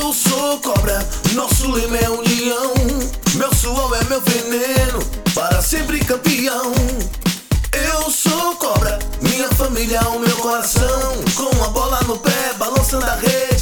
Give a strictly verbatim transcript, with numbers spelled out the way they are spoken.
Eu sou cobra, nosso lema é união. Meu suor é meu veneno, para sempre campeão. Eu sou cobra, minha família, o meu coração. Com a bola no pé, balançando a rede.